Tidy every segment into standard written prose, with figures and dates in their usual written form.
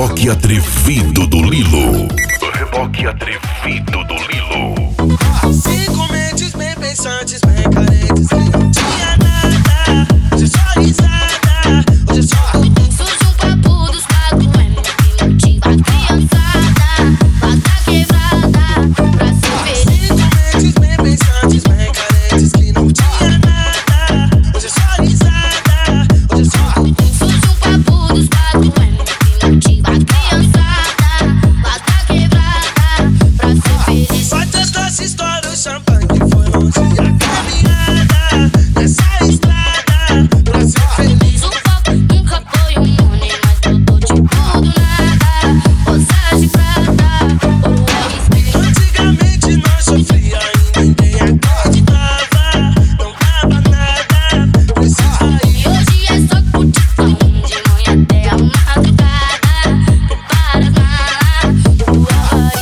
reboque atrevido do Lilo. O reboque atrevido do Lilo. 5 mentes bem pensantes, bem carentes, que não tinha nada. Hoje é só risada, hoje é só. Surge um papo dos quatro M que motiva a criançada. Bata quebrada pra ser feliz. 5 mentes bem pensantes, bem carentes, que não tinha nada. Hoje é só risada, hoje é só. Surge um papo dos quatro M que motiva a criançada. Bata quebrada pra ser feliz. Vai testar essa história, o champanhe que foi longe a caminhada nessa estrada pra ser feliz. O foco nunca foi um money, mas tudo de tudo nada. Rosagem prata, ouro é o espelho. Antigamente nós sofria e ninguém acreditava. Não dava nada, precisa ir. E hoje é só curtição, de manhã até a madrugada. Prepara as malas,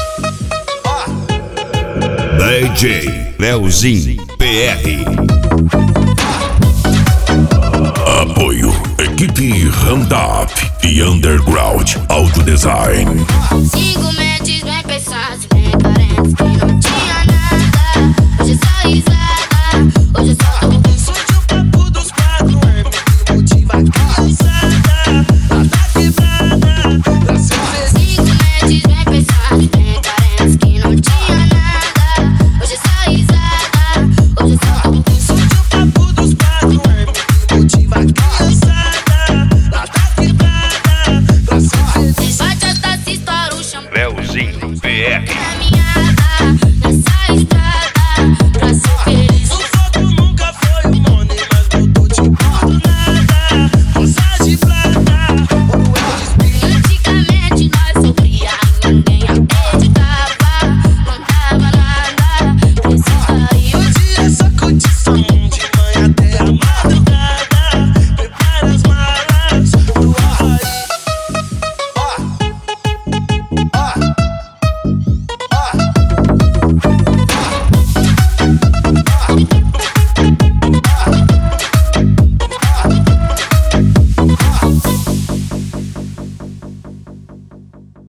DJ Leozinho PR. Apoio Equipe Roundup e Underground Audio Design. 5 mentes bem pensadas, bem carentes, que não tinha